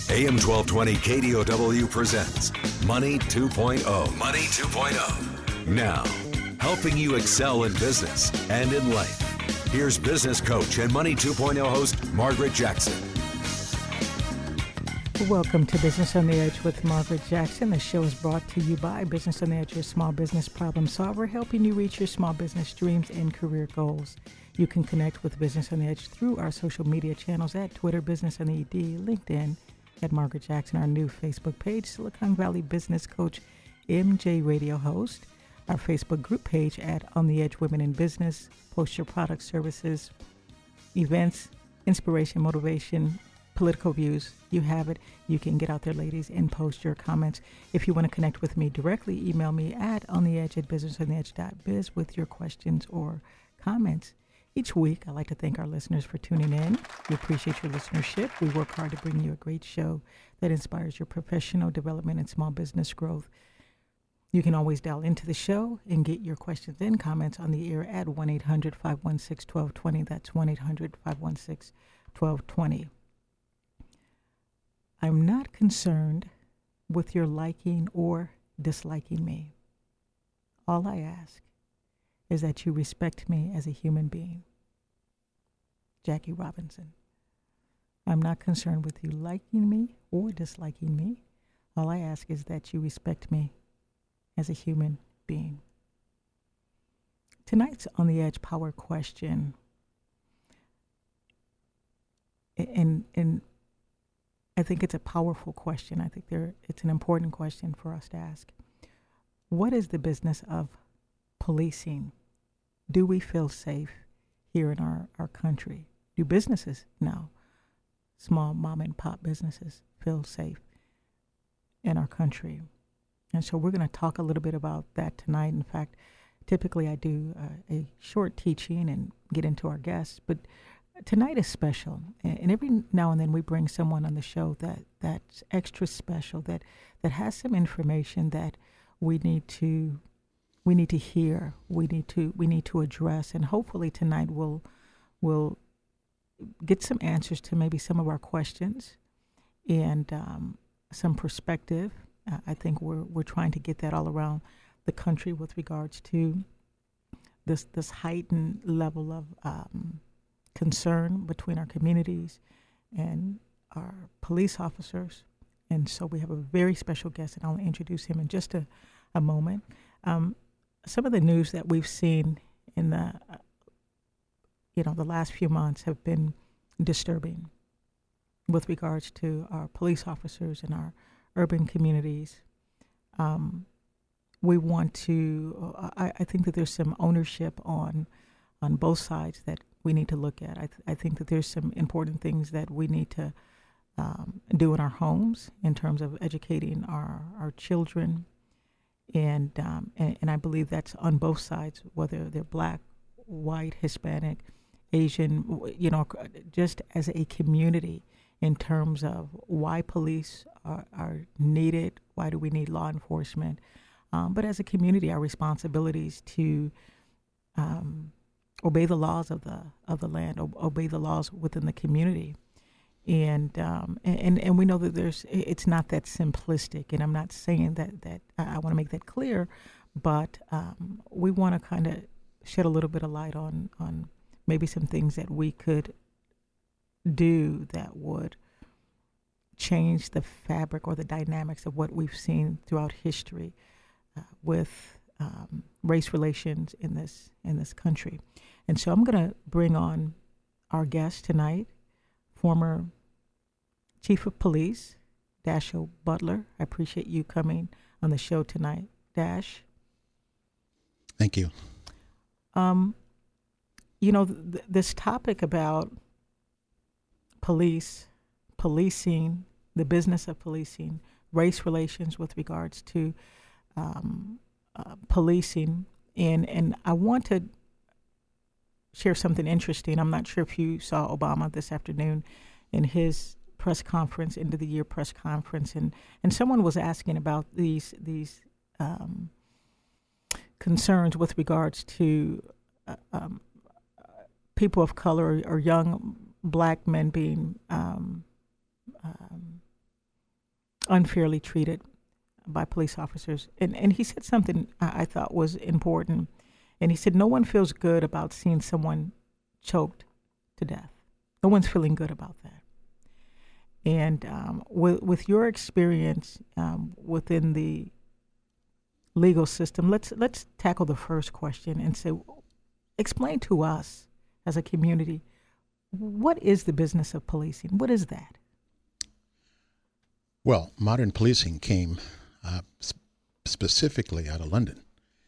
AM 1220 KDOW presents Money 2.0. Money 2.0. Now, helping you excel in business and in life. Here's business coach and Money 2.0 host Margaret Jackson. Welcome to Business on the Edge with Margaret Jackson. The show is brought to you by Business on the Edge, your small business problem solver, helping you reach your small business dreams and career goals. You can connect with Business on the Edge through our social media channels at Twitter, Business on the ED, LinkedIn, at Margaret Jackson, our new Facebook page, Silicon Valley Business Coach, MJ Radio host, our Facebook group page at On the Edge Women in Business. Post your products, services, events, inspiration, motivation, political views. You have it. You can get out there, ladies, and post your comments. If you want to connect with me directly, email me at ontheedge@businessontheedge.biz with your questions or comments. Each week, I like to thank our listeners for tuning in. We appreciate your listenership. We work hard to bring you a great show that inspires your professional development and small business growth. You can always dial into the show and get your questions and comments on the air at 1-800-516-1220. That's 1-800-516-1220. I'm not concerned with your liking or disliking me. All I ask is that you respect me as a human being. Jackie Robinson. I'm not concerned with you liking me or disliking me. All I ask is that you respect me as a human being. Tonight's On the Edge power question, and I think it's a powerful question. I think it's an important question for us to ask. What is the business of policing? Do we feel safe here in our country? Do businesses now, small mom and pop businesses, feel safe in our country? And so we're going to talk a little bit about that tonight. In fact, typically I do a short teaching and get into our guests, but tonight is special. And every now and then we bring someone on the show that's extra special, that has some information that we need to hear, we need to address, and hopefully tonight we'll get some answers to maybe some of our questions and some perspective. I think we're trying to get that all around the country with regards to this heightened level of concern between our communities and our police officers. And so we have a very special guest, and I'll introduce him in just a moment. Some of the news that we've seen in the last few months have been disturbing with regards to our police officers in our urban communities. We want to, I think that there's some ownership on both sides that we need to look at. I think that there's some important things that we need to do in our homes in terms of educating our children. And I believe that's on both sides, whether they're black, white, Hispanic, Asian, just as a community in terms of why police are needed, why do we need law enforcement, but as a community, our responsibilities to obey the laws of the land, obey the laws within the community. And we know that it's not that simplistic, and I'm not saying that I want to make that clear, but we want to kind of shed a little bit of light on maybe some things that we could do that would change the fabric or the dynamics of what we've seen throughout history with race relations in this country. And so I'm going to bring on our guest tonight, former Chief of Police, Dashiell Butler. I appreciate you coming on the show tonight, Dash. Thank you. This topic about policing, the business of policing, race relations with regards to policing, and I want to share something interesting. I'm not sure if you saw Obama this afternoon in his press conference, end of the year press conference, and someone was asking about these concerns with regards to people of color or young black men being unfairly treated by police officers. And he said something I thought was important. And he said, no one feels good about seeing someone choked to death. No one's feeling good about that. And with your experience within the legal system, let's tackle the first question and say, explain to us as a community, what is the business of policing? What is that? Well, modern policing came specifically out of London.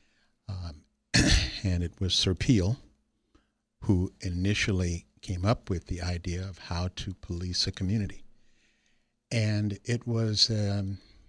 And it was Sir Peel who initially came up with the idea of how to police a community. And it was a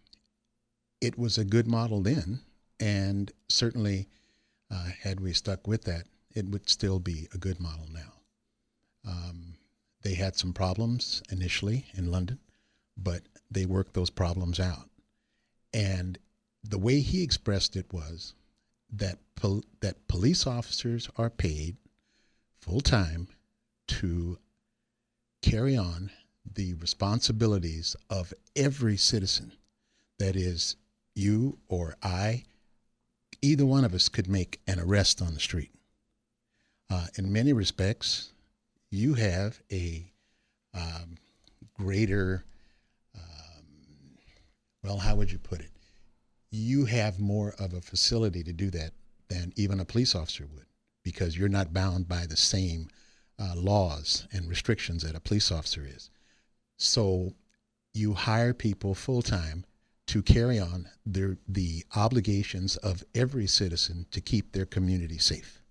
good model then, and certainly had we stuck with that, it would still be a good model now. They had some problems initially in London, but they worked those problems out. And the way he expressed it was that that police officers are paid full-time to carry on the responsibilities of every citizen. That is, you or I, either one of us could make an arrest on the street. In many respects, you have a greater, well, how would you put it? You have more of a facility to do that than even a police officer would, because you're not bound by the same laws and restrictions that a police officer is. So you hire people full-time to carry on the obligations of every citizen to keep their community safe.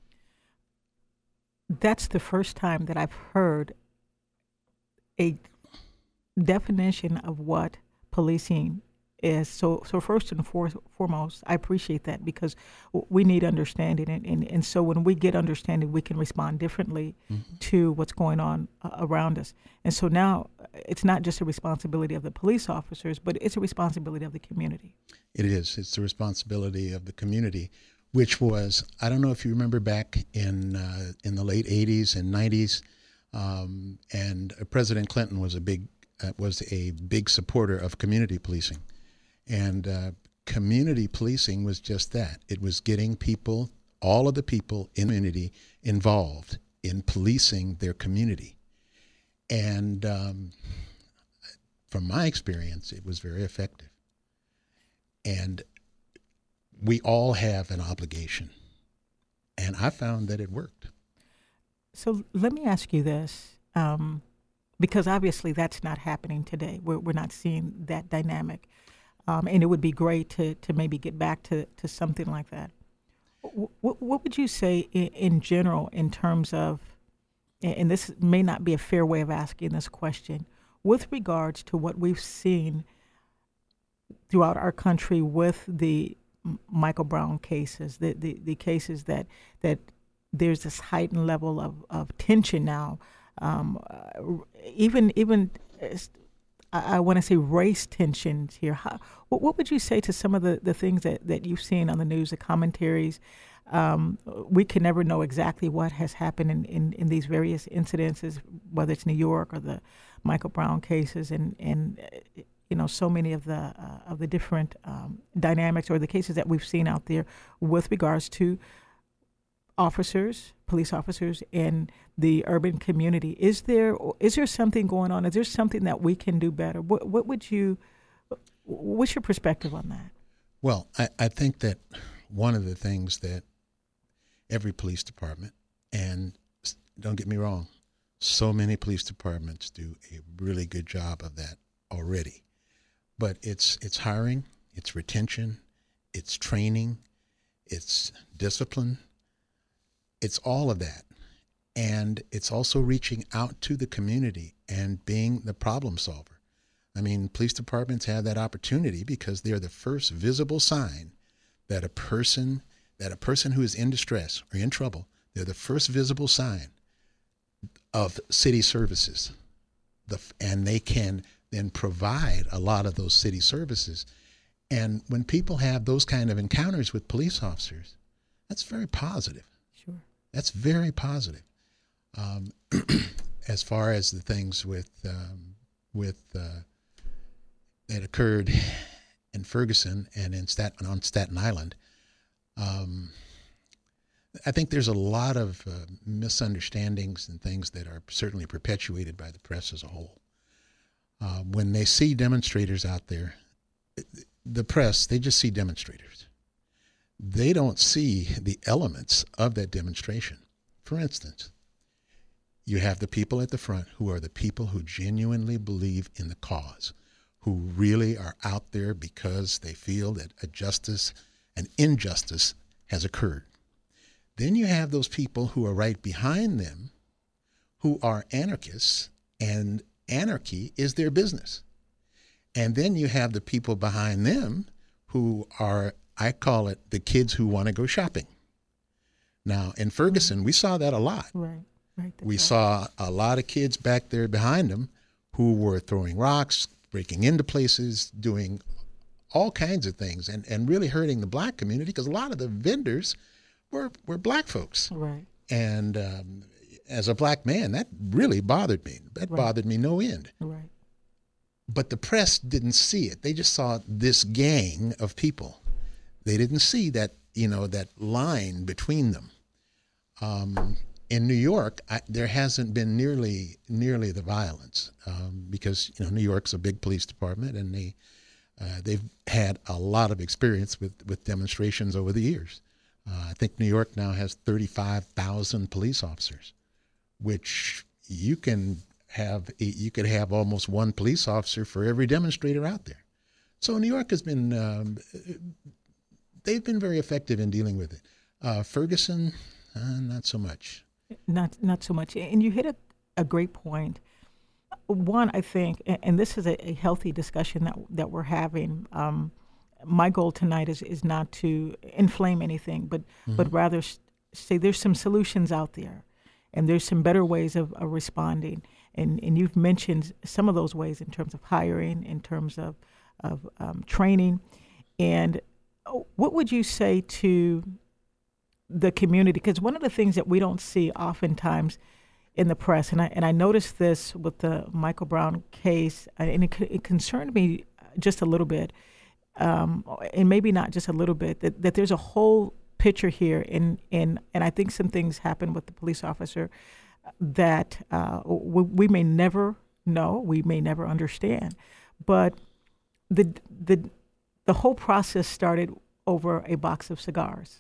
That's the first time that I've heard a definition of what policing is. So first and foremost, I appreciate that, because we need understanding. And so when we get understanding, we can respond differently to what's going on around us. And so now it's not just a responsibility of the police officers, but it's a responsibility of the community. It is. It's the responsibility of the community, which was, I don't know if you remember back in the late 80s and 90s, and President Clinton was a big supporter of community policing. And community policing was just that. It was getting people, all of the people in the community, involved in policing their community. And from my experience, it was very effective. And we all have an obligation. And I found that it worked. So let me ask you this, because obviously that's not happening today. We're not seeing that dynamic. And it would be great to maybe get back to something like that. What would you say in general in terms of, and this may not be a fair way of asking this question, with regards to what we've seen throughout our country with the Michael Brown cases, the cases that there's this heightened level of tension now, even I want to say race tensions here. What would you say to some of the things that you've seen on the news, the commentaries? We can never know exactly what has happened in these various incidences, whether it's New York or the Michael Brown cases, and so many of the different dynamics or the cases that we've seen out there with regards to police officers in the urban community. Is there something going on? Is there something that we can do better? What's your perspective on that? Well, I think that one of the things that every police department, and don't get me wrong, so many police departments do a really good job of that already. But it's hiring, it's retention, it's training, it's discipline. It's all of that. And it's also reaching out to the community and being the problem solver. I mean, police departments have that opportunity because they're the first visible sign that a person who is in distress or in trouble, they're the first visible sign of city services. And they can then provide a lot of those city services. And when people have those kind of encounters with police officers, that's very positive. Sure. That's very positive. As far as the things with that occurred in Ferguson and on Staten Island, I think there's a lot of misunderstandings and things that are certainly perpetuated by the press as a whole. When they see demonstrators out there, the press, they just see demonstrators. They don't see the elements of that demonstration. For instance, you have the people at the front who are the people who genuinely believe in the cause, who really are out there because they feel that an injustice has occurred. Then you have those people who are right behind them who are anarchists, and anarchy is their business. And then you have the people behind them who are, I call it, the kids who want to go shopping. Now, in Ferguson, we saw that a lot. Right. We saw a lot of kids back there behind them who were throwing rocks, breaking into places, doing all kinds of things, and really hurting the black community, because a lot of the vendors were black folks. Right. And as a black man, that really bothered me. That bothered me no end. Right. But the press didn't see it. They just saw this gang of people. They didn't see that, that line between them. In New York, there hasn't been nearly the violence because New York's a big police department, and they've had a lot of experience with demonstrations over the years. I think New York now has 35,000 police officers, which you could have almost one police officer for every demonstrator out there. So New York has been they've been very effective in dealing with it. Ferguson, not so much. Not so much. And you hit a great point. One, I think, and this is a healthy discussion that we're having. My goal tonight is not to inflame anything, but rather say there's some solutions out there, and there's some better ways of responding. And you've mentioned some of those ways in terms of hiring, in terms of training. And what would you say to the community? Because one of the things that we don't see oftentimes in the press, and I noticed this with the Michael Brown case, and it concerned me just a little bit, and maybe not just a little bit, that there's a whole picture here, and I think some things happened with the police officer that we may never know, we may never understand, but the whole process started over a box of cigars.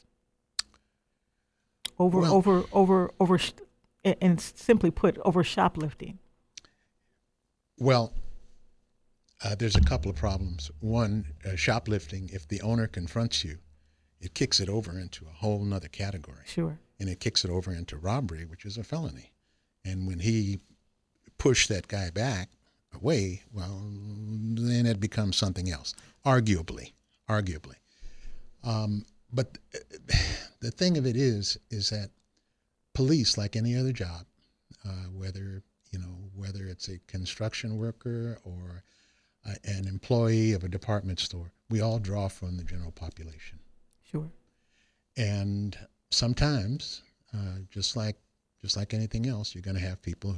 Over, and simply put, over shoplifting. Well, there's a couple of problems. One, shoplifting, if the owner confronts you, it kicks it over into a whole nother category. Sure. And it kicks it over into robbery, which is a felony. And when he pushed that guy back away, well, then it becomes something else, arguably. But the thing of it is that police, like any other job, whether it's a construction worker or an employee of a department store, we all draw from the general population. Sure. And sometimes, just like anything else, you're going to have people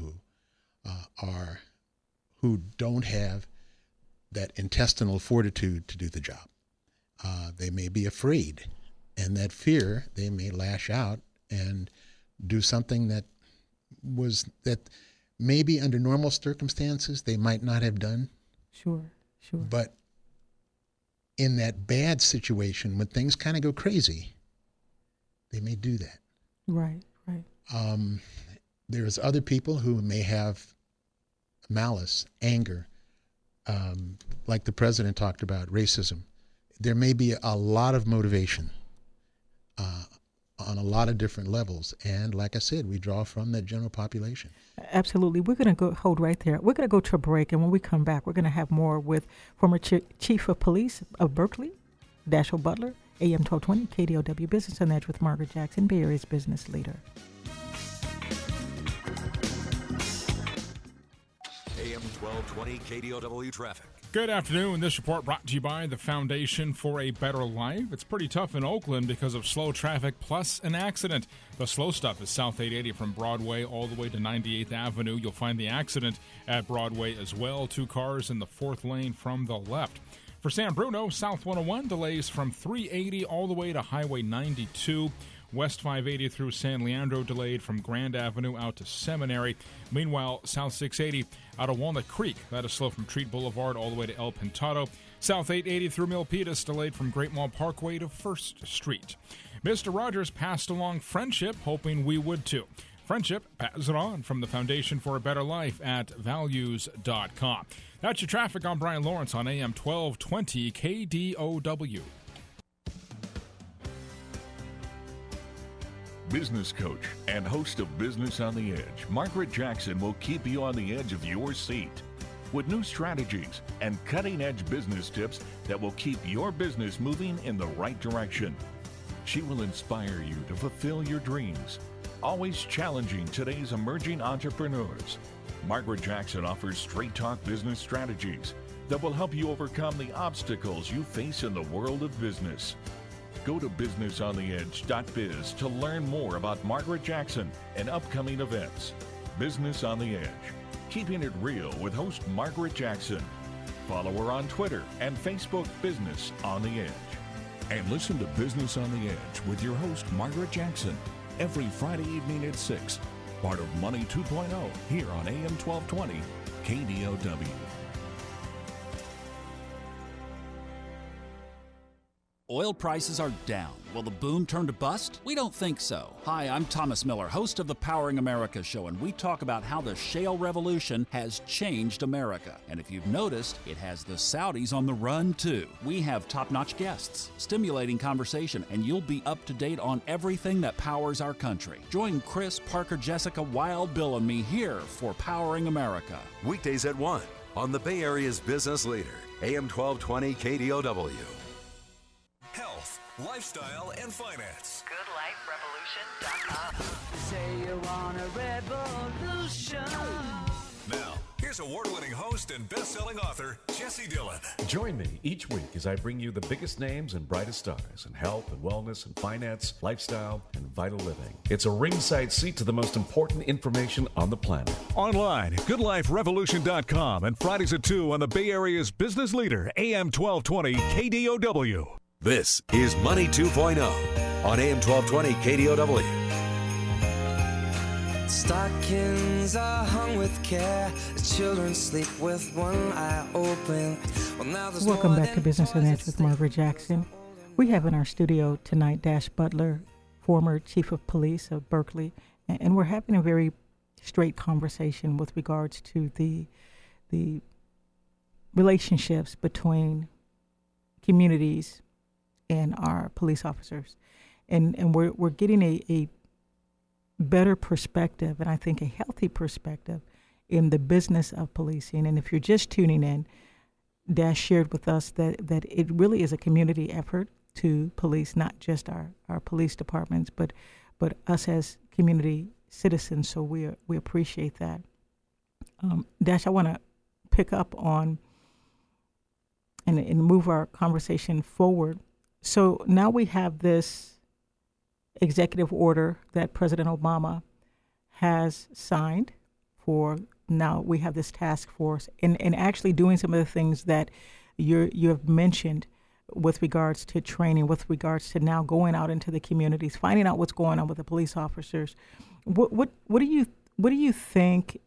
who don't have that intestinal fortitude to do the job. They may be afraid, and that fear, they may lash out and do something that maybe under normal circumstances they might not have done. Sure. But in that bad situation, when things kind of go crazy, they may do that. Right. There's other people who may have malice, anger, like the president talked about, racism. There may be a lot of motivation on a lot of different levels. And like I said, we draw from that general population. Absolutely. We're going to hold right there. We're going to go to a break. And when we come back, we're going to have more with former Chief of Police of Berkeley, Dashiell Butler, AM 1220, KDOW Business on Edge with Margaret Jackson, Bay Area's business leader. AM 1220 KDOW traffic. Good afternoon. This report brought to you by the Foundation for a Better Life. It's pretty tough in Oakland because of slow traffic plus an accident. The slow stuff is South 880 from Broadway all the way to 98th Avenue. You'll find the accident at Broadway as well. 2 cars in the 4th lane from the left. For San Bruno, South 101 delays from 380 all the way to Highway 92. West 580 through San Leandro delayed from Grand Avenue out to Seminary. Meanwhile, South 680 out of Walnut Creek, that is slow from Treat Boulevard all the way to El Pintado. South 880 through Milpitas delayed from Great Mall Parkway to 1st Street. Mr. Rogers passed along Friendship, hoping we would too. Friendship, pass it on from the Foundation for a Better Life at values.com. That's your traffic. I'm Brian Lawrence on AM 1220 KDOW. Business coach and host of Business on the Edge, Margaret Jackson will keep you on the edge of your seat with new strategies and cutting-edge business tips that will keep your business moving in the right direction. She will inspire you to fulfill your dreams, always challenging today's emerging entrepreneurs. Margaret Jackson offers straight-talk business strategies that will help you overcome the obstacles you face in the world of business. Go to businessontheedge.biz to learn more about Margaret Jackson and upcoming events. Business on the Edge, keeping it real with host Margaret Jackson. Follow her on Twitter and Facebook, Business on the Edge. And listen to Business on the Edge with your host Margaret Jackson every Friday evening at 6. Part of Money 2.0 here on AM 1220 KDOW. Oil prices are down. Will the boom turn to bust? We don't think so. Hi, I'm Thomas Miller, host of the Powering America show, and we talk about how the shale revolution has changed America. And if you've noticed, it has the Saudis on the run too. We have top-notch guests, stimulating conversation, and you'll be up to date on everything that powers our country. Join Chris, Parker, Jessica, Wild Bill, and me here for Powering America. Weekdays at 1 on the Bay Area's business leader, AM 1220 KDOW. Health, lifestyle, and finance. GoodLifeRevolution.com. Say you want a revolution. Now, here's award-winning host and best-selling author, Jesse Dillon. Join me each week as I bring you the biggest names and brightest stars in health and wellness and finance, lifestyle, and vital living. It's a ringside seat to the most important information on the planet. Online, GoodLifeRevolution.com, and Fridays at 2 on the Bay Area's business leader, AM 1220 KDOW. This is Money 2.0 on AM 1220 KDOW. Stockings are hung with care. The children sleep with one eye open. Welcome back to Business on the Edge with Margaret Jackson. We have in our studio tonight Dash Butler, former chief of police of Berkeley, and we're having a very straight conversation with regards to the relationships between communities and our police officers, and we're getting a better perspective, and I think a healthy perspective in the business of policing. And if you're just tuning in, Dash shared with us that it really is a community effort to police not just our police departments, but us as community citizens. So we appreciate that. Dash, I want to pick up on and move our conversation forward. So now we have this executive order that President Obama has signed for. Now we have this task force and actually doing some of the things that you have mentioned with regards to training, with regards to now going out into the communities, finding out what's going on with the police officers. What do you think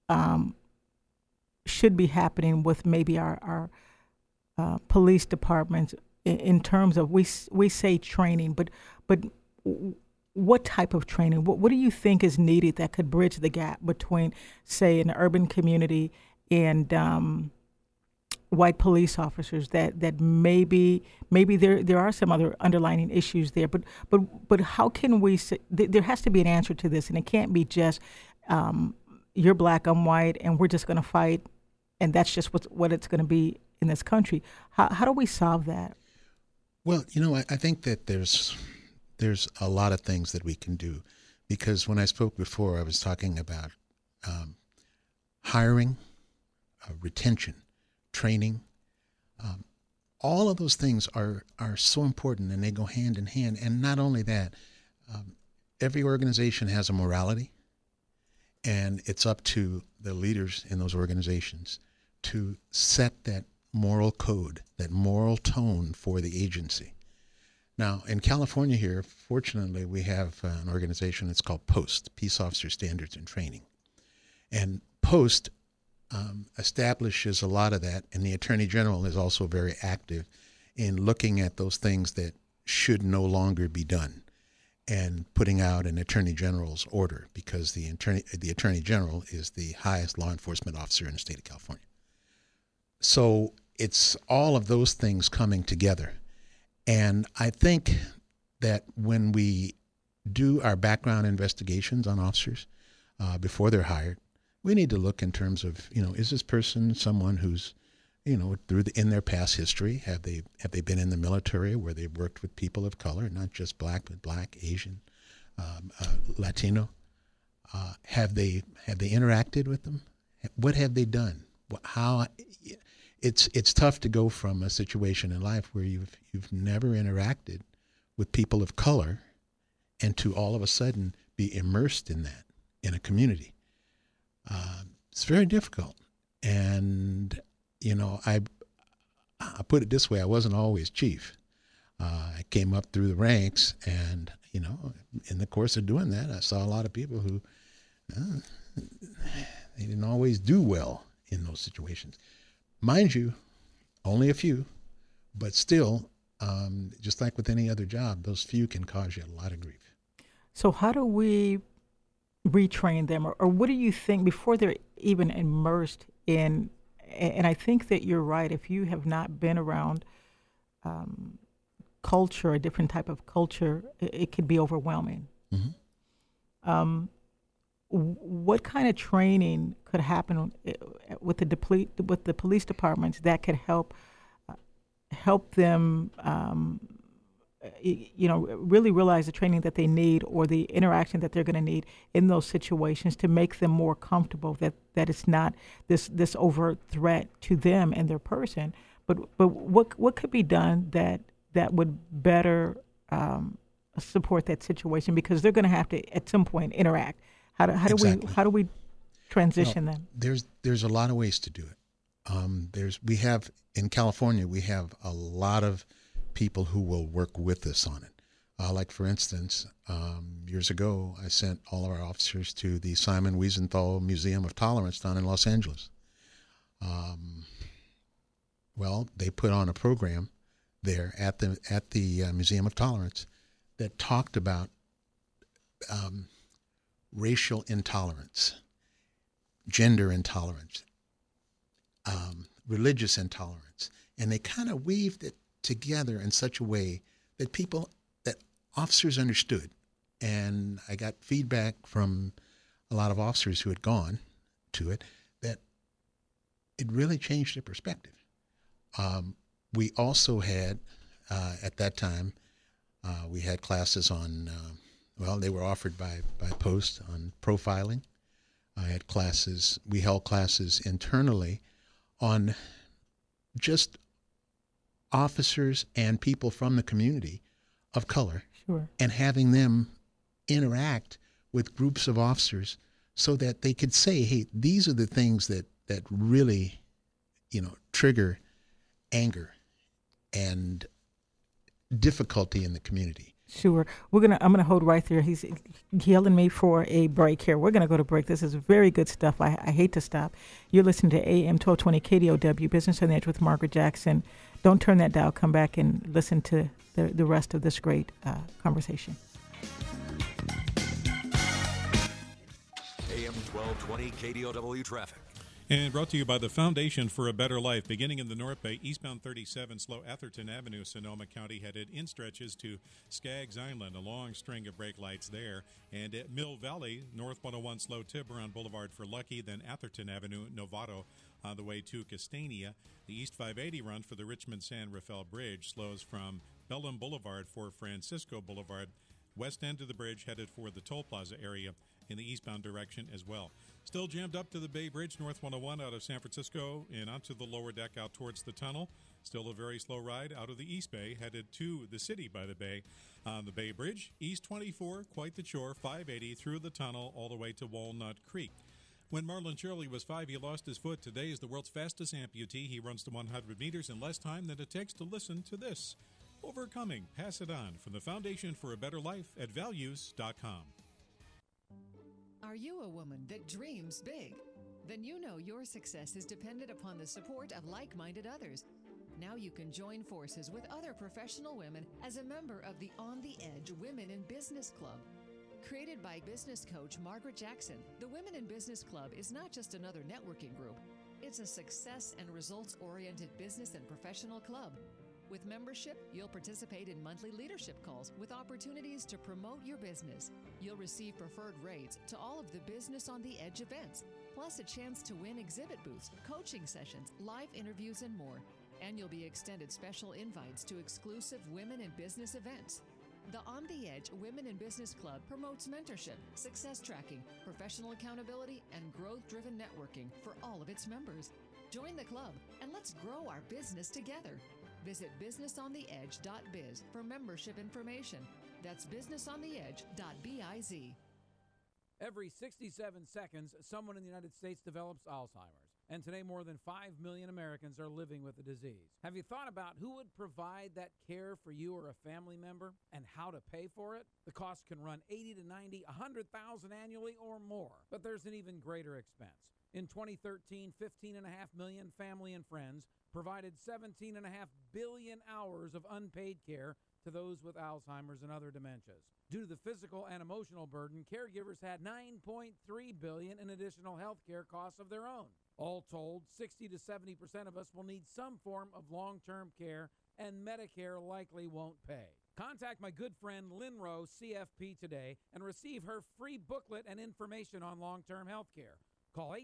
should be happening with maybe our police departments in terms of we say training, but what type of training? What do you think is needed that could bridge the gap between, say, an urban community and white police officers? That maybe there are some other underlying issues there, but how can we? There has to be an answer to this, and it can't be just you're black, I'm white, and we're just going to fight, and that's just what it's going to be in this country. How do we solve that? Well, I think that there's a lot of things that we can do, because when I spoke before, I was talking about hiring, retention, training. All of those things are so important, and they go hand in hand. And not only that, every organization has a morality, and it's up to the leaders in those organizations to set that moral code, that moral tone for the agency. Now, in California here, fortunately, we have an organization that's called POST, Peace Officer Standards and Training. And POST establishes a lot of that, and the Attorney General is also very active in looking at those things that should no longer be done and putting out an Attorney General's order, because the Attorney General is the highest law enforcement officer in the state of California. So it's all of those things coming together. And I think that when we do our background investigations on officers before they're hired, we need to look in terms of, is this person someone who's, in their past history, have they been in the military where they've worked with people of color, not just black, but black, Asian, Latino? Have they interacted with them? What have they done? How? It's tough to go from a situation in life where you've never interacted with people of color and to all of a sudden be immersed in that in a community. It's very difficult. And, I put it this way, I wasn't always chief. I came up through the ranks, and, in the course of doing that, I saw a lot of people who they didn't always do well in those situations. Mind you, only a few, but still, just like with any other job, those few can cause you a lot of grief. So how do we retrain them, or what do you think before they're even immersed in? And I think that you're right. If you have not been around culture, a different type of culture, it could be overwhelming. Mm-hmm. What kind of training could happen with the police departments that could help them really realize the training that they need, or the interaction that they're going to need in those situations, to make them more comfortable that it's not this overt threat to them and their person, but what could be done that would better support that situation, because they're going to have to at some point interact. How do we transition them? There's a lot of ways to do it. We have in California, we have a lot of people who will work with us on it. Like, for instance, years ago, I sent all of our officers to the Simon Wiesenthal Museum of Tolerance down in Los Angeles. Well, they put on a program there at the Museum of Tolerance that talked about racial intolerance, gender intolerance, religious intolerance, and they kind of weaved it together in such a way that officers understood. And I got feedback from a lot of officers who had gone to it that it really changed their perspective. We also had, at that time, we had classes on, they were offered by Post on profiling. We held classes internally on just officers and people from the community of color, sure, and having them interact with groups of officers so that they could say, hey, these are the things that really, trigger anger and difficulty in the community. Sure. I'm gonna hold right there. He's yelling me for a break here. We're gonna go to break. This is very good stuff. I hate to stop. You're listening to AM 1220 KDOW Business on the Edge with Margaret Jackson. Don't turn that dial. Come back and listen to the rest of this great conversation. AM 1220 KDOW traffic. And brought to you by the Foundation for a Better Life. Beginning in the North Bay, eastbound 37, slow Atherton Avenue, Sonoma County, headed in stretches to Skaggs Island. A long string of brake lights there. And at Mill Valley, North 101, slow Tiburon Boulevard for Lucky, then Atherton Avenue, Novato, on the way to Castania. The East 580 run for the Richmond-San Rafael Bridge slows from Bellum Boulevard for Francisco Boulevard. West end of the bridge headed for the Toll Plaza area. in the eastbound direction as well. Still jammed up to the Bay Bridge, North 101 out of San Francisco and onto the lower deck out towards the tunnel. Still a very slow ride out of the East Bay, headed to the city by the Bay on the Bay Bridge. East 24, quite the chore, 580 through the tunnel all the way to Walnut Creek. When Marlon Shirley was 5, he lost his foot. Today is the world's fastest amputee. He runs to 100 meters in less time than it takes to listen to this. Overcoming. Pass it on from the Foundation for a Better Life at values.com. Are you a woman that dreams big? Then you know your success is dependent upon the support of like-minded others. Now you can join forces with other professional women as a member of the On the Edge Women in Business Club. Created by business coach Margaret Jackson, the Women in Business Club is not just another networking group. It's a success and results-oriented business and professional club. With membership, you'll participate in monthly leadership calls with opportunities to promote your business. You'll receive preferred rates to all of the Business on the Edge events, plus a chance to win exhibit booths, coaching sessions, live interviews, and more. And you'll be extended special invites to exclusive women in business events. The On the Edge Women in Business Club promotes mentorship, success tracking, professional accountability, and growth-driven networking for all of its members. Join the club and let's grow our business together. Visit businessontheedge.biz for membership information. That's businessontheedge.biz. Every 67 seconds, someone in the United States develops Alzheimer's. And today, more than 5 million Americans are living with the disease. Have you thought about who would provide that care for you or a family member and how to pay for it? The cost can run $80 to $90, $100,000 annually or more. But there's an even greater expense. In 2013, 15.5 million family and friends provided 17.5 billion hours of unpaid care to those with Alzheimer's and other dementias. Due to the physical and emotional burden, caregivers had $9.3 billion in additional health care costs of their own. All told, 60 to 70% of us will need some form of long-term care, and Medicare likely won't pay. Contact my good friend Lynn Rowe, CFP, today and receive her free booklet and information on long-term health care. Call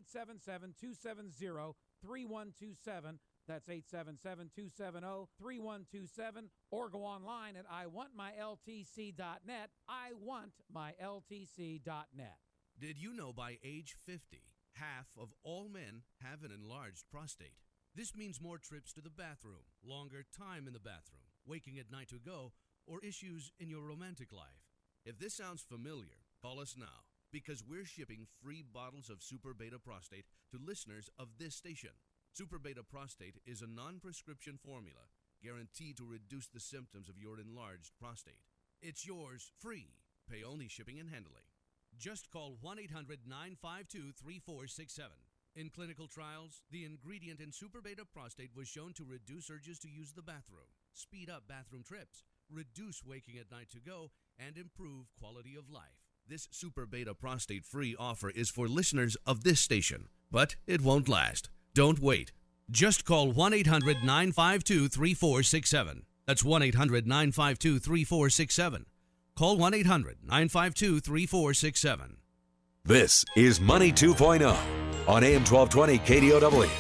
877-270-3127. That's 877-270-3127. Or go online at iwantmyltc.net. iwantmyltc.net. Did you know by age 50, half of all men have an enlarged prostate? This means more trips to the bathroom, longer time in the bathroom, waking at night to go, or issues in your romantic life. If this sounds familiar, call us now, because we're shipping free bottles of Super Beta Prostate to listeners of this station. Super Beta Prostate is a non-prescription formula guaranteed to reduce the symptoms of your enlarged prostate. It's yours free. Pay only shipping and handling. Just call 1-800-952-3467. In clinical trials, the ingredient in Super Beta Prostate was shown to reduce urges to use the bathroom, speed up bathroom trips, reduce waking at night to go, and improve quality of life. This Super Beta Prostate free offer is for listeners of this station, but it won't last. Don't wait. Just call 1-800-952-3467. That's 1-800-952-3467. Call 1-800-952-3467. This is Money 2.0 on AM 1220 KDOW.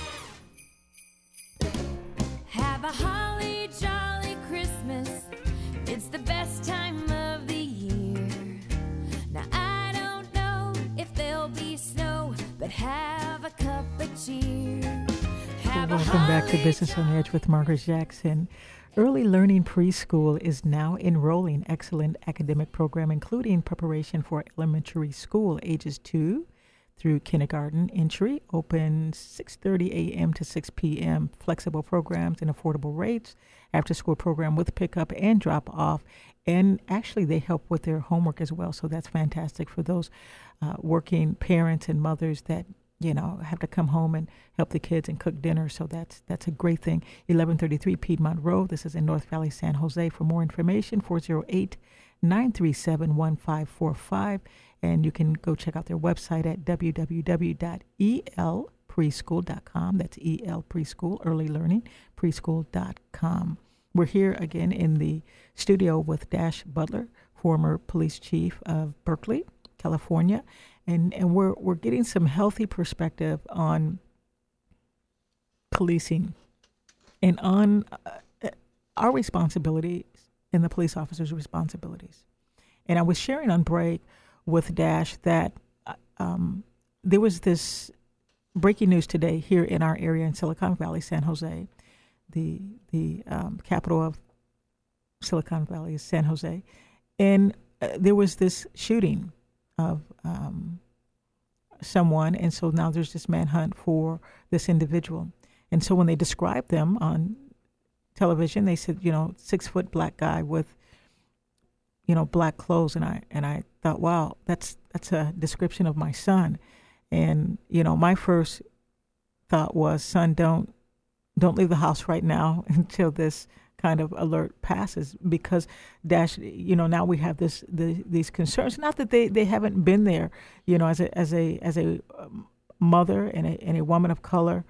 Have a holly jolly Christmas. It's the best time of the year. Now I don't know if there'll be snow, but have a cup of cheer. Welcome back to Business on the Edge with Margaret Jackson. Early Learning Preschool is now enrolling excellent academic program, including preparation for elementary school, ages 2 through kindergarten entry, open 6:30 a.m. to 6 p.m., flexible programs and affordable rates, after-school program with pickup and drop-off, and actually they help with their homework as well, so that's fantastic for those working parents and mothers that have to come home and help the kids and cook dinner. So that's a great thing. 1133 Piedmont Road. This is in North Valley, San Jose. For more information, 408-937-1545. And you can go check out their website at www.elpreschool.com. That's elpreschool, early learning, preschool.com. We're here again in the studio with Dash Butler, former police chief of Berkeley, California. And we're getting some healthy perspective on policing and on our responsibilities and the police officers' responsibilities. And I was sharing on break with Dash that there was this breaking news today here in our area in Silicon Valley, San Jose. The capital of Silicon Valley is San Jose. And there was this shooting of someone, and so now there's this manhunt for this individual. And so when they described them on television, they said, 6-foot black guy with, black clothes, and I thought, wow, that's a description of my son. And my first thought was, son, don't leave the house right now until this kind of alert passes, because now we have these concerns. Not that they haven't been there, as a mother and a woman of color.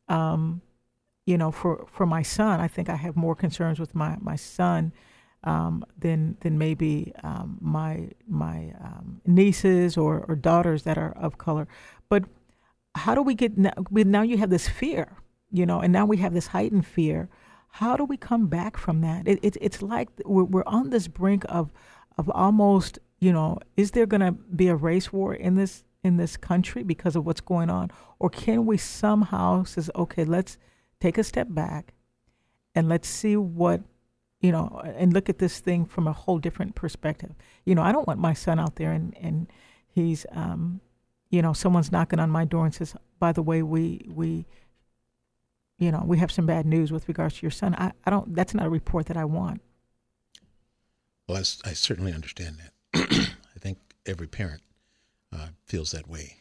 For my son, I think I have more concerns with my son than maybe my nieces or daughters that are of color. But how do we get now? You have this fear, and now we have this heightened fear. How do we come back from that? It's like we're on this brink of almost, is there going to be a race war in this country because of what's going on? Or can we somehow say, okay, let's take a step back and let's see what, and look at this thing from a whole different perspective. I don't want my son out there and he's, someone's knocking on my door and says, by the way, we have some bad news with regards to your son. I don't, that's not a report that I want. Well, I certainly understand that. I think every parent feels that way.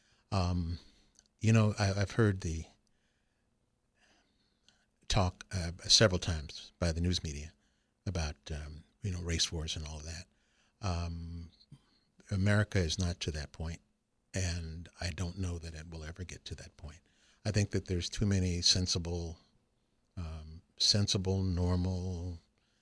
I've heard the talk several times by the news media about, race wars and all of that. America is not to that point, and I don't know that it will ever get to that point. I think that there's too many sensible, normal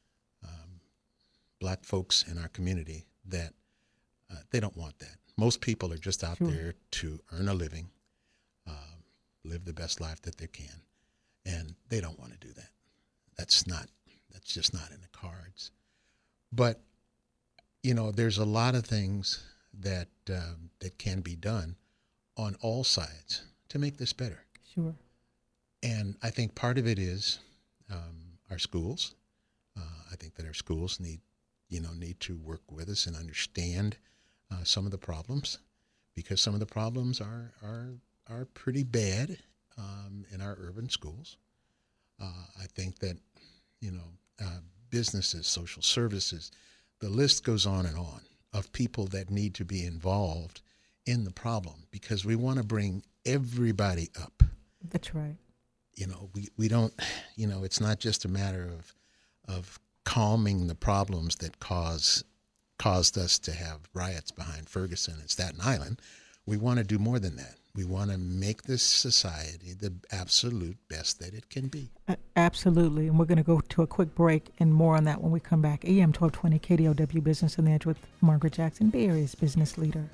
black folks in our community that they don't want that. Most people are just out there to earn a living, live the best life that they can, and they don't want to do that. That's just not in the cards. But, there's a lot of things that can be done on all sides to make this better. Sure. And I think part of it is our schools. I think that our schools need to work with us and understand some of the problems, because some of the problems are pretty bad in our urban schools. I think that businesses, social services, the list goes on and on of people that need to be involved in the problem, because we want to bring everybody up. That's right. We don't, it's not just a matter of calming the problems that caused us to have riots behind Ferguson and Staten Island. We want to do more than that. We want to make this society the absolute best that it can be. Absolutely. And we're going to go to a quick break and more on that when we come back. AM 1220 KDOW Business on the Edge with Margaret Jackson, Bay Area's business leader.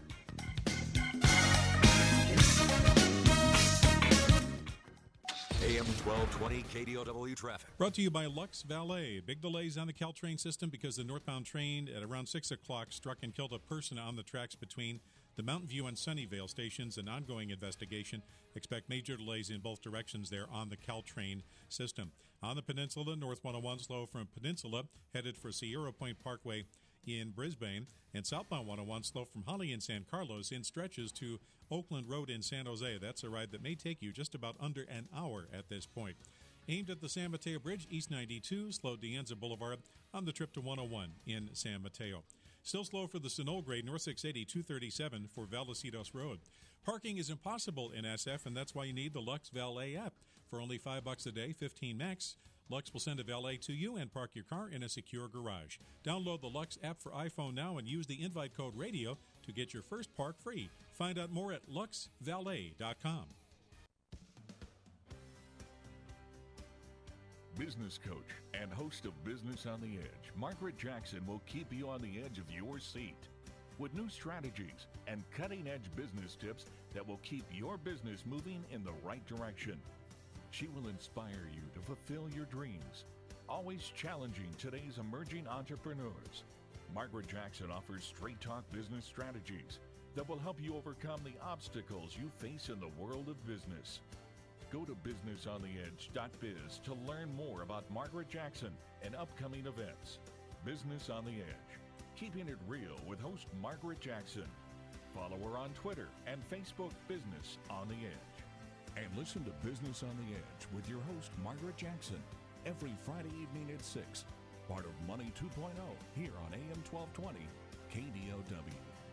AM 1220 KDOW traffic. Brought to you by Lux Valet. Big delays on the Caltrain system because the northbound train at around 6 o'clock struck and killed a person on the tracks between the Mountain View and Sunnyvale stations. An ongoing investigation. Expect major delays in both directions there on the Caltrain system. On the peninsula, North 101 slow from Peninsula, headed for Sierra Point Parkway in Brisbane, and southbound 101 slow from Holly in San Carlos in stretches to Oakland Road in San Jose. That's a ride that may take you just about under an hour at this point. Aimed at the San Mateo Bridge, East 92, slow De Anza Boulevard on the trip to 101 in San Mateo. Still slow for the Sonol grade, North 680, 237 for Vallecillos Road. Parking is impossible in SF, and that's why you need the Lux Valet app. For only $5 a day, 15 max, Lux will send a valet to you and park your car in a secure garage. Download the Lux app for iPhone now and use the invite code RADIO to get your first park free. Find out more at luxvalet.com. Business coach and host of Business on the Edge, Margaret Jackson will keep you on the edge of your seat with new strategies and cutting-edge business tips that will keep your business moving in the right direction. She will inspire you to fulfill your dreams, always challenging today's emerging entrepreneurs. Margaret Jackson offers straight talk business strategies, that will help you overcome the obstacles you face in the world of business. Go to businessontheedge.biz to learn more about Margaret Jackson and upcoming events. Business on the Edge, keeping it real with host Margaret Jackson. Follow her on Twitter and Facebook, Business on the Edge. And listen to Business on the Edge with your host Margaret Jackson every Friday evening at 6, part of Money 2.0 here on AM 1220 KDOW.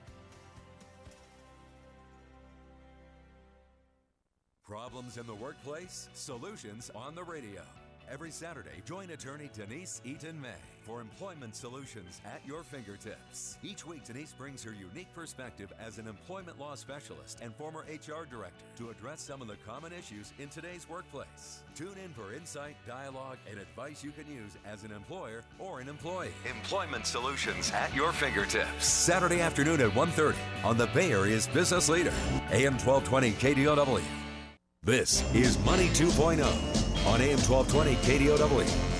Problems in the workplace? Solutions on the radio. Every Saturday, join attorney Denise Eaton-May for employment solutions at your fingertips. Each week, Denise brings her unique perspective as an employment law specialist and former HR director to address some of the common issues in today's workplace. Tune in for insight, dialogue, and advice you can use as an employer or an employee. Employment solutions at your fingertips. Saturday afternoon at 1:30 on the Bay Area's business leader, AM 1220 KDOW. This is Money 2.0 on AM 1220 KDOW.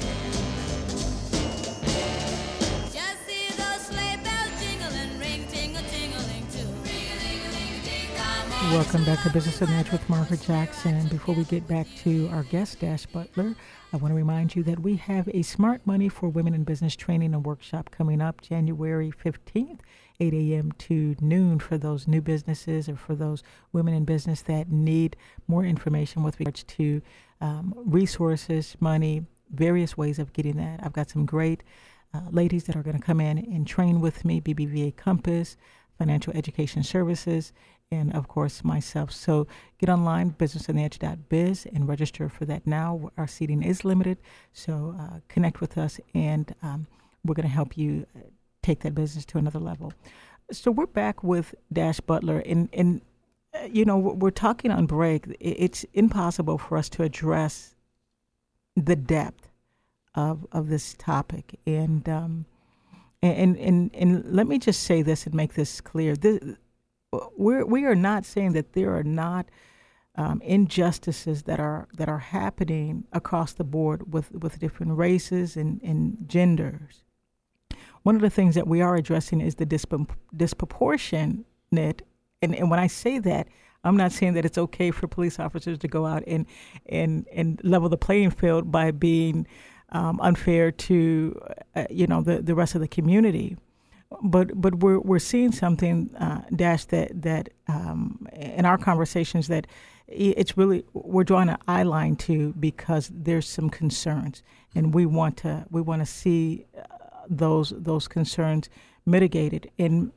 Just see those sleigh bells jingling, ring, tingle, tingling too. Ring-a-ling-a-ling-ting, come on. Welcome back to Business on the Edge with Margaret Jackson. Before we get back to our guest, Dash Butler, I want to remind you that we have a Smart Money for Women in Business training and workshop coming up January 15th. 8 a.m. to noon for those new businesses or for those women in business that need more information with regards to resources, money, various ways of getting that. I've got some great ladies that are going to come in and train with me, BBVA Compass, Financial Education Services, and, of course, myself. So get online, businessontheedge.biz, and register for that now. Our seating is limited, so connect with us, and we're going to help you take that business to another level. So we're back with Dash Butler, and you know, we're talking on break. It's impossible for us to address the depth of this topic, and let me just say this and make this clear: we are not saying that there are not injustices that are happening across the board with different races and genders. One of the things that we are addressing is the disproportionate, and when I say that, I'm not saying that it's okay for police officers to go out and level the playing field by being unfair to the rest of the community, but we're seeing something, Dash, that in our conversations that it's really we're drawing an eye line to, because there's some concerns, and we want to see those concerns mitigated. And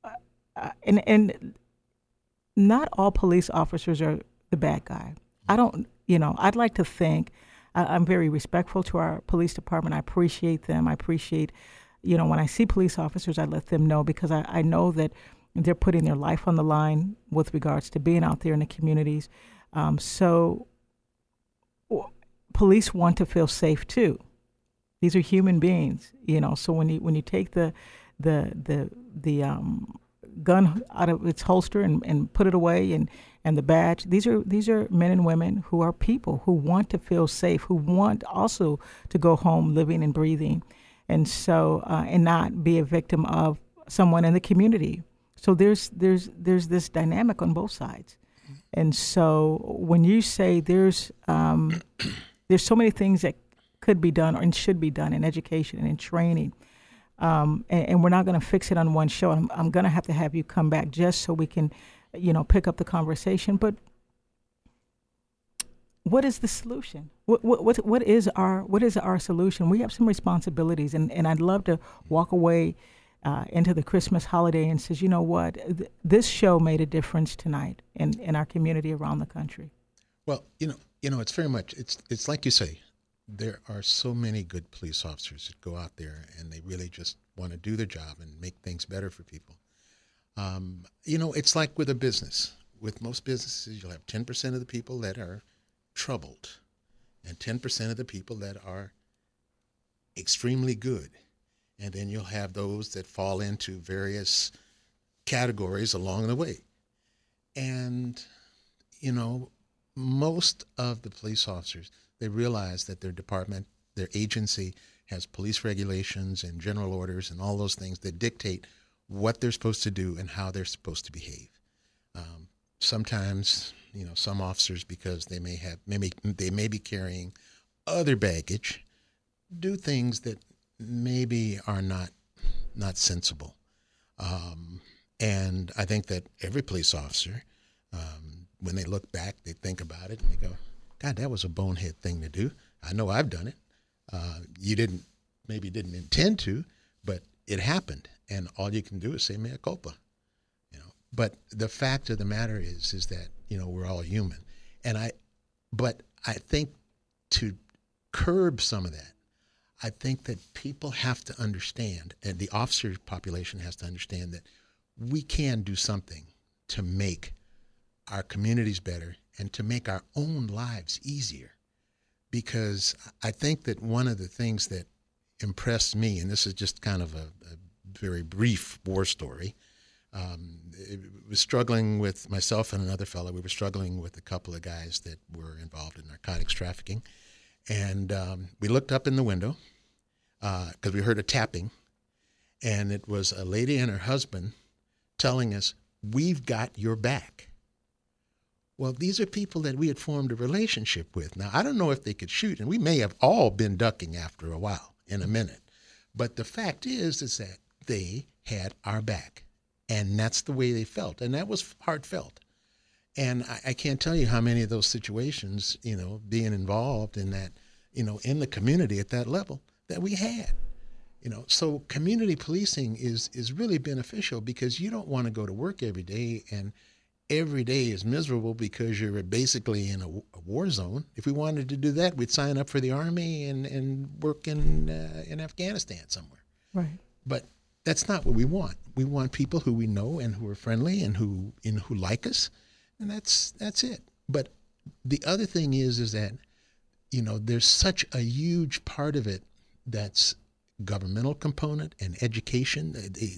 not all police officers are the bad guy. I'd like to think I'm very respectful to our police department. I appreciate them. I appreciate, when I see police officers, I let them know, because I know that they're putting their life on the line with regards to being out there in the communities. So police want to feel safe too. These are human beings, So when you take the gun out of its holster and put it away, and the badge, these are men and women who are people who want to feel safe, who want also to go home living and breathing, and so and not be a victim of someone in the community. So there's this dynamic on both sides, and so when you say there's so many things that could be done and should be done in education and in training. And we're not going to fix it on one show. I'm going to have you come back just so we can, pick up the conversation. But what is the solution? What is our solution? We have some responsibilities, and I'd love to walk away into the Christmas holiday and says, you know what, this show made a difference tonight in our community around the country. Well, it's very much it's like you say. There are so many good police officers that go out there and they really just want to do their job and make things better for people. It's like with a business. With most businesses, you'll have 10% of the people that are troubled and 10% of the people that are extremely good. And then you'll have those that fall into various categories along the way. And, most of the police officers, they realize that their department, their agency has police regulations and general orders and all those things that dictate what they're supposed to do and how they're supposed to behave. Sometimes, some officers, because they may be carrying other baggage, do things that maybe are not sensible. And I think that every police officer, when they look back, they think about it and they go, God, that was a bonehead thing to do. I know I've done it. You didn't intend to, but it happened. And all you can do is say mea culpa. But the fact of the matter is that, we're all human. But I think to curb some of that, I think that people have to understand, and the officer population has to understand, that we can do something to make our communities better and to make our own lives easier. Because I think that one of the things that impressed me, and this is just kind of a very brief war story, it was struggling with myself and another fellow. We were struggling with a couple of guys that were involved in narcotics trafficking. And we looked up in the window because we heard a tapping, and it was a lady and her husband telling us, "We've got your back." Well, these are people that we had formed a relationship with. Now, I don't know if they could shoot, and we may have all been ducking after a while, in a minute. But the fact is that they had our back, and that's the way they felt, and that was heartfelt. And I can't tell you how many of those situations, being involved in that, in the community at that level that we had. So community policing is really beneficial, because you don't want to go to work every day and every day is miserable because you're basically in a war zone. If we wanted to do that, we'd sign up for the Army and work in Afghanistan somewhere. Right. But that's not what we want. We want people who we know and who are friendly and who like us, and that's it. But the other thing is that there's such a huge part of it that's governmental component and education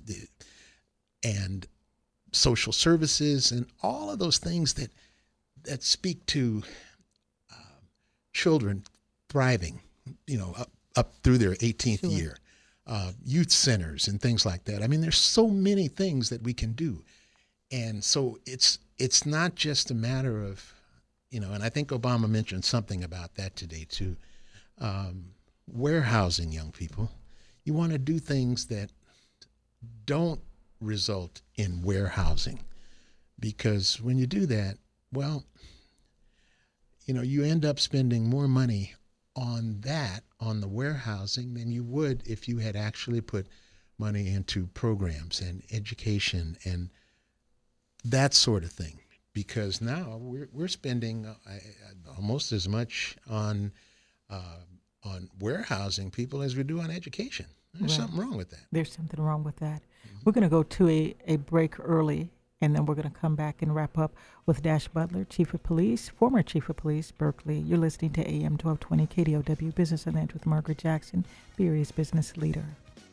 and social services and all of those things that speak to children thriving, up through their 18th year, youth centers and things like that. I mean, there's so many things that we can do. And so it's not just a matter of, and I think Obama mentioned something about that today too, warehousing young people. You want to do things that don't result in warehousing, because when you do that, well, you end up spending more money on the warehousing than you would if you had actually put money into programs and education and that sort of thing. Because now we're spending almost as much on warehousing people as we do on education. There's something wrong with that. There's something wrong with that. We're going to go to a break early, and then we're going to come back and wrap up with Dash Butler, former Chief of Police, Berkeley. You're listening to AM 1220 KDOW Business on the Edge with Margaret Jackson, the area's business leader.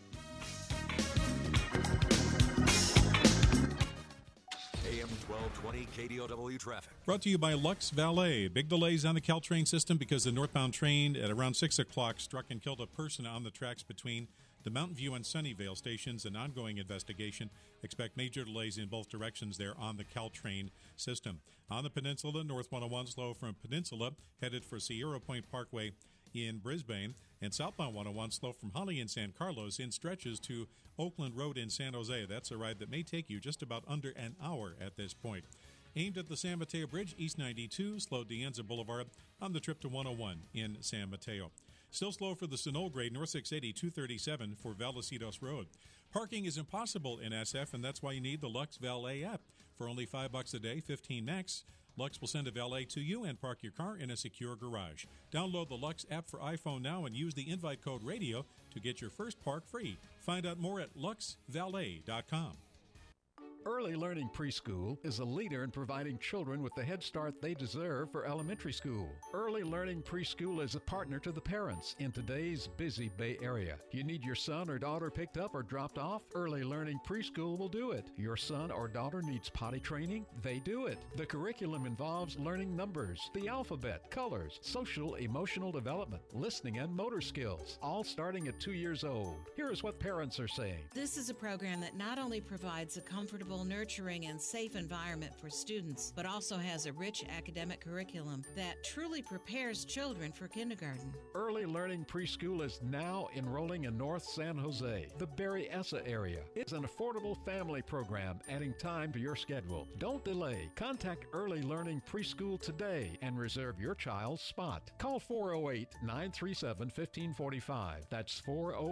AM 1220 KDOW traffic. Brought to you by Lux Valet. Big delays on the Caltrain system because the northbound train at around 6 o'clock struck and killed a person on the tracks between the Mountain View and Sunnyvale stations. An ongoing investigation. Expect major delays in both directions there on the Caltrain system. On the peninsula, North 101 slow from Peninsula, headed for Sierra Point Parkway in Brisbane, and southbound 101 slow from Holly and San Carlos in stretches to Oakland Road in San Jose. That's a ride that may take you just about under an hour at this point. Aimed at the San Mateo Bridge, East 92, slow Dianza Boulevard on the trip to 101 in San Mateo. Still slow for the Sonol grade, North 680, 237 for Vallecillos Road. Parking is impossible in SF, and that's why you need the Lux Valet app. For only $5 a day, 15 max, Lux will send a valet to you and park your car in a secure garage. Download the Lux app for iPhone now and use the invite code RADIO to get your first park free. Find out more at luxvalet.com. Early Learning Preschool is a leader in providing children with the head start they deserve for elementary school. Early Learning Preschool is a partner to the parents in today's busy Bay Area. You need your son or daughter picked up or dropped off? Early Learning Preschool will do it. Your son or daughter needs potty training? They do it. The curriculum involves learning numbers, the alphabet, colors, social, emotional development, listening, and motor skills, all starting at 2 years old. Here is what parents are saying. This is a program that not only provides a comfortable, nurturing, and safe environment for students, but also has a rich academic curriculum that truly prepares children for kindergarten. Early Learning Preschool is now enrolling in North San Jose, the Berryessa area. It's an affordable family program, adding time to your schedule. Don't delay. Contact Early Learning Preschool today and reserve your child's spot. Call 408-937-1545. That's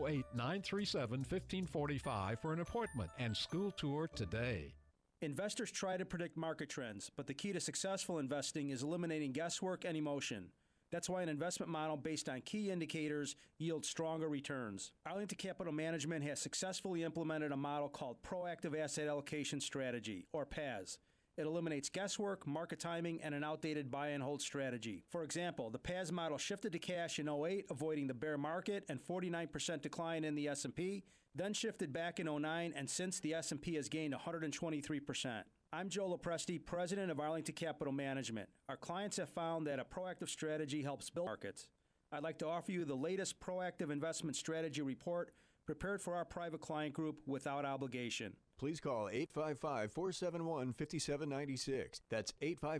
408-937-1545 for an appointment and school tour today. Investors try to predict market trends, but the key to successful investing is eliminating guesswork and emotion. That's why an investment model based on key indicators yields stronger returns. Arlington Capital Management has successfully implemented a model called Proactive Asset Allocation Strategy, or PAS. It eliminates guesswork, market timing, and an outdated buy and hold strategy. For example, the PAS model shifted to cash in 08, avoiding the bear market and 49% decline in the S&P, then shifted back in 09, and since the S&P has gained 123%. I'm Joe Lopresti, president of Arlington Capital Management. Our clients have found that a proactive strategy helps build markets. I'd like to offer you the latest proactive investment strategy report prepared for our private client group without obligation. Please call 855-471-5796. That's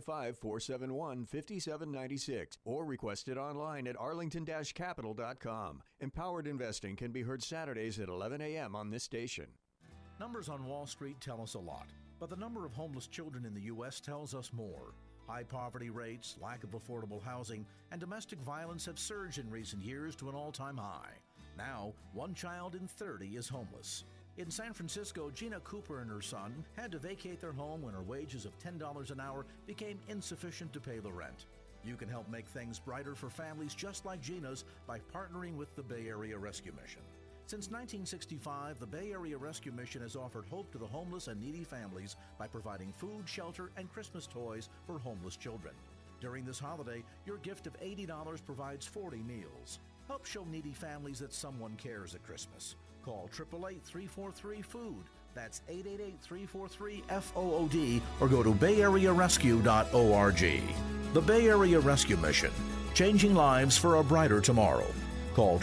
855-471-5796. Or request it online at arlington-capital.com. Empowered Investing can be heard Saturdays at 11 a.m. on this station. Numbers on Wall Street tell us a lot, but the number of homeless children in the U.S. tells us more. High poverty rates, lack of affordable housing, and domestic violence have surged in recent years to an all-time high. Now, 1 child in 30 is homeless. In San Francisco, Gina Cooper and her son had to vacate their home when her wages of $10 an hour became insufficient to pay the rent. You can help make things brighter for families just like Gina's by partnering with the Bay Area Rescue Mission. Since 1965, the Bay Area Rescue Mission has offered hope to the homeless and needy families by providing food, shelter, and Christmas toys for homeless children. During this holiday, your gift of $80 provides 40 meals. Help show needy families that someone cares at Christmas. Call 888-343-FOOD. That's 888-343-FOOD, or go to bayarearescue.org. The Bay Area Rescue Mission, changing lives for a brighter tomorrow. Call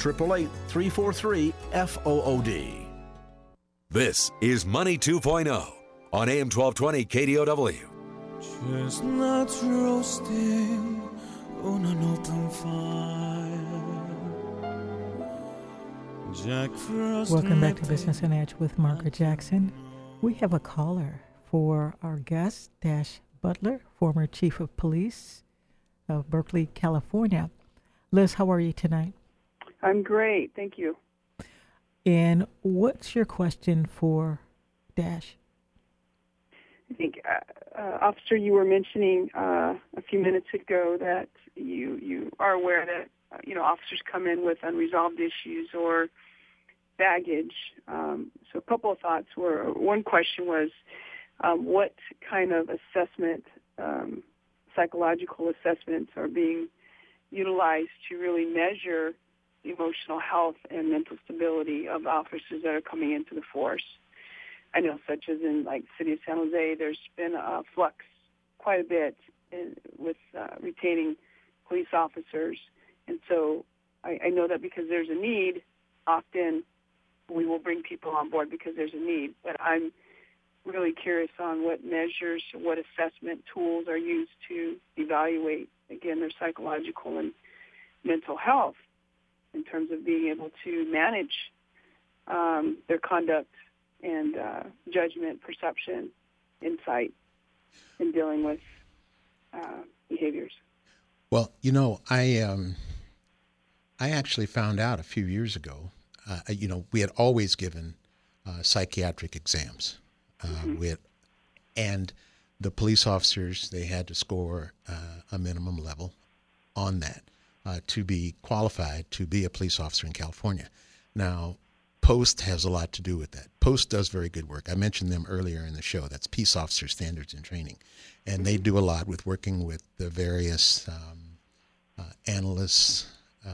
888-343-FOOD. This is Money 2.0 on AM 1220 KDOW. Chestnuts roasting on an open fire. Welcome back to Business on Edge with Margaret Jackson. We have a caller for our guest, Dash Butler, former chief of police of Berkeley, California. Liz, how are you tonight? I'm great, thank you. And what's your question for Dash? I think, Officer, you were mentioning a few minutes ago that you are aware that officers come in with unresolved issues or baggage. So a couple of thoughts were, one question was, what kind of assessment, psychological assessments are being utilized to really measure emotional health and mental stability of officers that are coming into the force? I know, such as in like City of San Jose, there's been a flux quite a bit with retaining police officers. And so I know that because there's a need, often we will bring people on board because there's a need. But I'm really curious on what measures, what assessment tools are used to evaluate, again, their psychological and mental health in terms of being able to manage their conduct and judgment, perception, insight in dealing with behaviors. Well, I actually found out a few years ago, we had always given psychiatric exams. And the police officers, they had to score a minimum level on that to be qualified to be a police officer in California. Now, Post has a lot to do with that. Post does very good work. I mentioned them earlier in the show. That's Peace Officer Standards and Training. And they do a lot with working with the various analysts,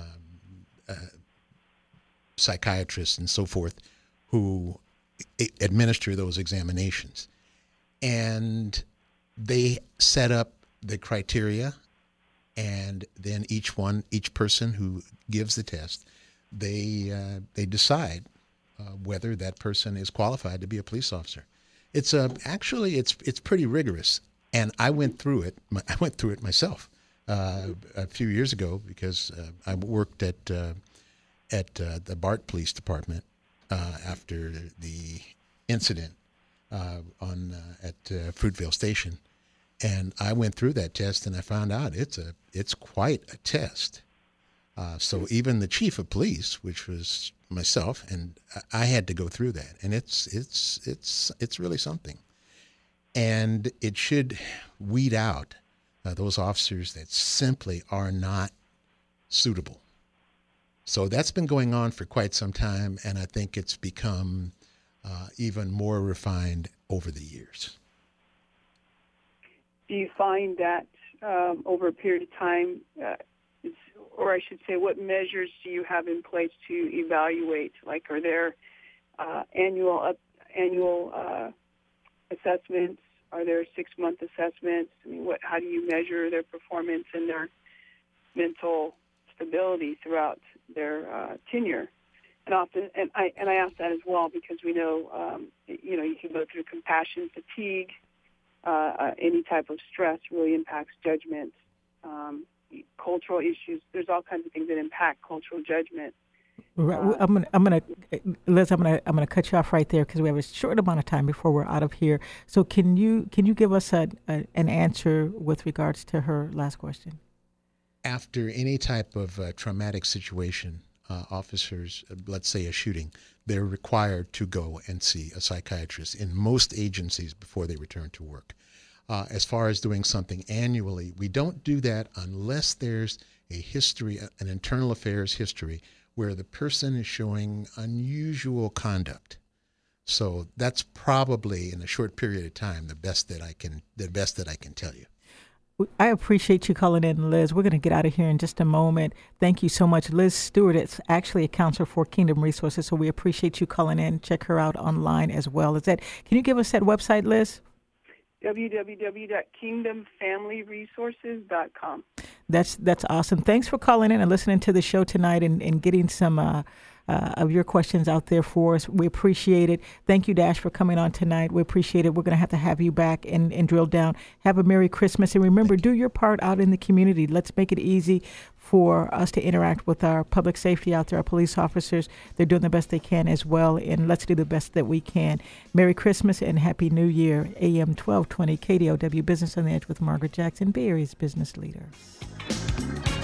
psychiatrists, and so forth who administer those examinations. And they set up the criteria, and then each person who gives the test, they decide whether that person is qualified to be a police officer. It's actually pretty rigorous, and I went through it. I went through it myself a few years ago because I worked at the BART Police Department after the incident at Fruitvale Station, and I went through that test, and I found out it's quite a test. So even the chief of police, which was myself, and I had to go through that, and it's really something. And it should weed out those officers that simply are not suitable. So that's been going on for quite some time, and I think it's become even more refined over the years. Do you find that over a period of time, or I should say, what measures do you have in place to evaluate? Like, are there annual assessments? Are there 6-month assessments? I mean, how do you measure their performance and their mental stability throughout their tenure? And often, and I ask that as well because we know, you can go through compassion fatigue. Any type of stress really impacts judgment. Cultural issues. There's all kinds of things that impact cultural judgment. Right. Liz, I'm gonna cut you off right there because we have a short amount of time before we're out of here. So can you give us an answer with regards to her last question? After any type of traumatic situation, officers, let's say a shooting, they're required to go and see a psychiatrist in most agencies before they return to work. As far as doing something annually, we don't do that unless there's a history, an internal affairs history, where the person is showing unusual conduct. So that's probably, in a short period of time, the best that I can tell you. I appreciate you calling in, Liz. We're going to get out of here in just a moment. Thank you so much. Liz Stewart is actually a counselor for Kingdom Resources, so we appreciate you calling in. Check her out online as well. Can you give us that website, Liz? www.kingdomfamilyresources.com. That's awesome. Thanks for calling in and listening to the show tonight and getting some of your questions out there for us. We appreciate it. Thank you, Dash, for coming on tonight. We appreciate it. We're going to have you back and drill down. Have a Merry Christmas. And remember, do your part out in the community. Let's make it easy for us to interact with our public safety out there, our police officers. They're doing the best they can as well, and let's do the best that we can. Merry Christmas and Happy New Year. AM 1220 KDOW Business on the Edge with Margaret Jackson, Bay Area's business leader.